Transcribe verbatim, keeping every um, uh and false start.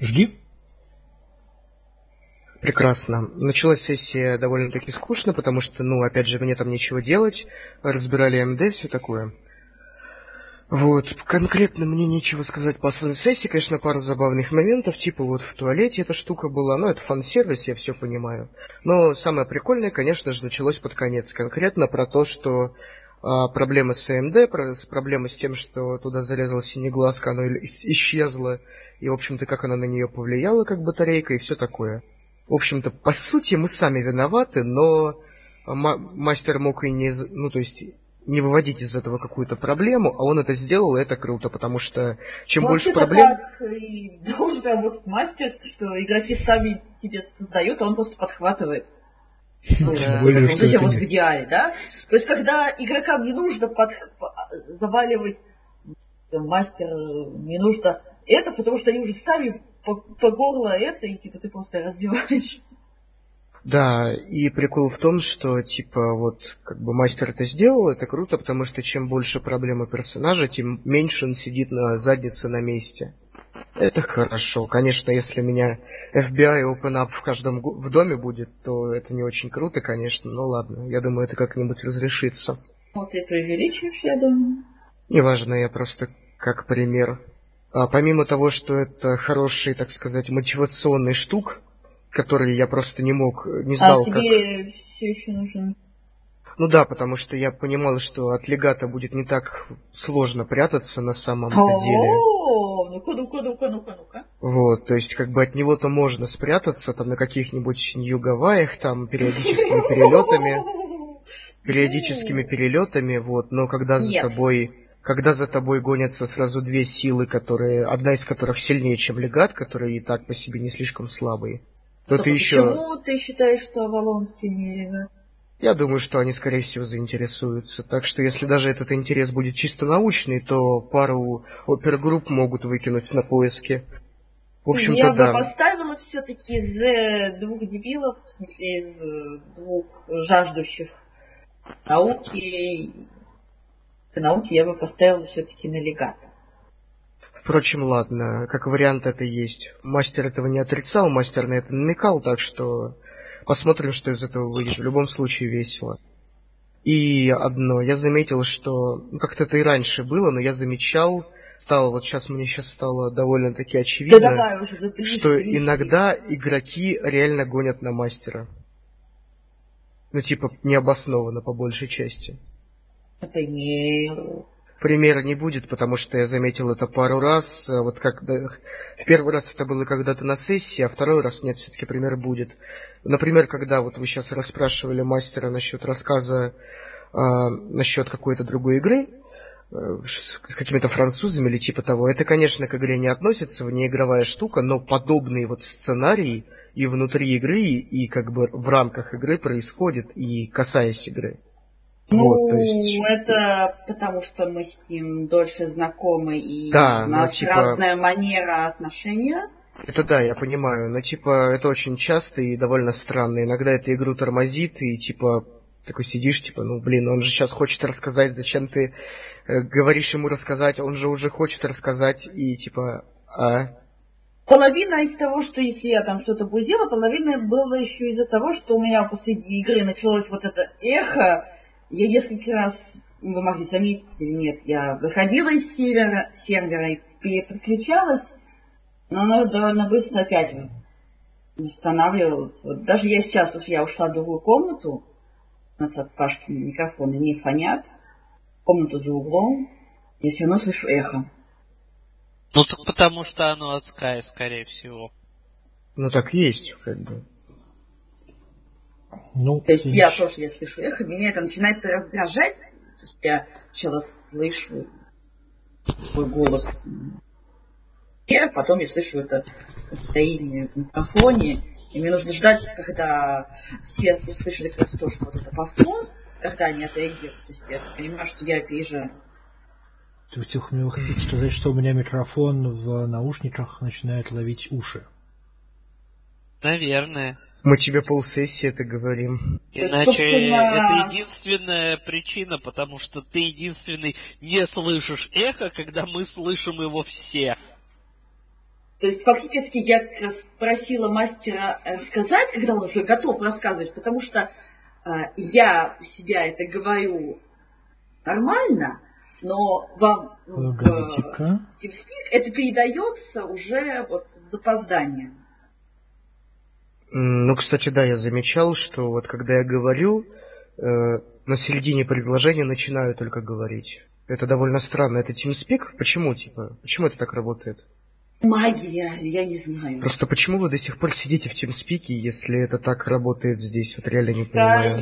Жги. Прекрасно. Началась сессия довольно-таки скучно, потому что, ну, опять же, мне там нечего делать. Разбирали эм дэ, все такое. Вот, конкретно мне нечего сказать по основной сессии, конечно, пару забавных моментов, типа вот в туалете эта штука была, ну, это фан-сервис, я все понимаю. Но самое прикольное, конечно же, началось под конец, конкретно про то, что а, проблемы с эй эм ди, про, проблемы с тем, что туда залезла синеглазка, оно исчезло, и, в общем-то, как она на нее повлияла, как батарейка, и все такое. В общем-то, по сути, мы сами виноваты, но мастер мог и не... Ну, то есть... не выводить из этого какую-то проблему, а он это сделал, и это круто, потому что чем ну, больше проблем... так и должен работать мастер, что игроки сами себе создают, а он просто подхватывает. Ну, зачем вот в идеале, да? То есть, когда игрокам не нужно под... заваливать мастер, не нужно это, потому что они уже сами по, по горло это, и типа ты просто развиваешь. Да, и прикол в том, что, типа, вот, как бы мастер это сделал, это круто, потому что чем больше проблем у персонажа, тем меньше он сидит на заднице на месте. Это хорошо. Конечно, если у меня эф би ай и Open Up в каждом в доме будет, то это не очень круто, конечно, но ладно, я думаю, это как-нибудь разрешится. Вот ты преувеличиваешь, я думаю. Неважно, я просто как пример. А помимо того, что это хороший, так сказать, мотивационный штук, который я просто не мог, не знал, а тебе как... все еще нужен? Ну да, потому что я понимал, что от легата будет не так сложно прятаться на самом-то деле. О, ну-ка, ну-ка, ну-ка, ну-ка, ну-ка. Вот, то есть как бы от него-то можно спрятаться там на каких-нибудь Нью-Гавайях, там периодическими перелетами, периодическими перелетами, вот, но когда за тобой... Когда за тобой гонятся сразу две силы, которые, одна из которых сильнее, чем легат, которые и так по себе не слишком слабые, то ты еще... Почему ты считаешь, что Авалон сильнее легат? Я думаю, что они, скорее всего, заинтересуются. Так что, если даже этот интерес будет чисто научный, то пару опергрупп могут выкинуть на поиски. В общем-то, я да. бы поставила все-таки из двух дебилов, в смысле, из двух жаждущих науки... науки я бы поставила все-таки на легат. Впрочем, ладно, как вариант это есть. Мастер этого не отрицал, мастер на это намекал, так что посмотрим, что из этого выйдет. В любом случае весело. И одно, я заметил, что, ну, как-то это и раньше было, но я замечал, стало, вот сейчас мне сейчас стало довольно-таки очевидно, да давай уже, да что ты, иногда ты. игроки реально гонят на мастера. Ну, типа, необоснованно, по большей части. Например... Примера не будет, потому что я заметил это пару раз. Вот когда... Первый раз это было когда-то на сессии, а второй раз нет, все-таки пример будет. Например, когда вот вы сейчас расспрашивали мастера насчет рассказа э, насчет какой-то другой игры, э, с какими-то французами или типа того, это, конечно, к игре не относится, внеигровая штука, но подобные вот сценарии и внутри игры, и как бы в рамках игры происходят, и касаясь игры. Ну, вот, то есть... это потому что мы с ним дольше знакомы, и да, у нас типа... разная манера отношения. Это да, я понимаю, но типа это очень часто и довольно странно. Иногда эту игру тормозит, и типа такой сидишь, типа, ну блин, он же сейчас хочет рассказать, зачем ты э, говоришь ему рассказать, он же уже хочет рассказать, и типа, а... Половина из того, что если я там что-то бузила, половина было еще из-за того, что у меня после игры началось вот это эхо. Я несколько раз, вы могли заметить или нет, я выходила из сервера, сервера и переключалась, но она довольно быстро опять восстанавливалась. Вот даже я сейчас, уж я ушла в другую комнату, у нас от Пашки микрофоны не фонят, комнату за углом, я все равно слышу эхо. Ну так потому что оно от Sky, скорее всего. Ну так есть, как бы. Ну, то есть я тоже, я слышу эхо, меня это начинает раздражать. То есть я сначала слышу свой голос, и потом я слышу это повторение в микрофоне, и мне нужно ждать, когда все услышали как раз то, что вот это повтор, когда они отреагируют. То есть я понимаю, что я опережаю. Вы хотите сказать, что у меня микрофон в наушниках начинает ловить уши? Наверное. Мы тебе полсессии это говорим. Иначе это единственная причина, потому что ты единственный не слышишь эхо, когда мы слышим его все. То есть фактически я как раз просила мастера рассказать, когда он уже готов рассказывать, потому что э, я у себя это говорю нормально, но вам ну, в TeamSpeak это передается уже вот с запозданием. Ну, кстати, да, я замечал, что вот когда я говорю, э, на середине предложения начинаю только говорить. Это довольно странно. Это TeamSpeak? Почему, типа? Почему это так работает? Магия, я не знаю. Просто почему вы до сих пор сидите в TeamSpeak, если это так работает здесь? Вот реально не понимаю.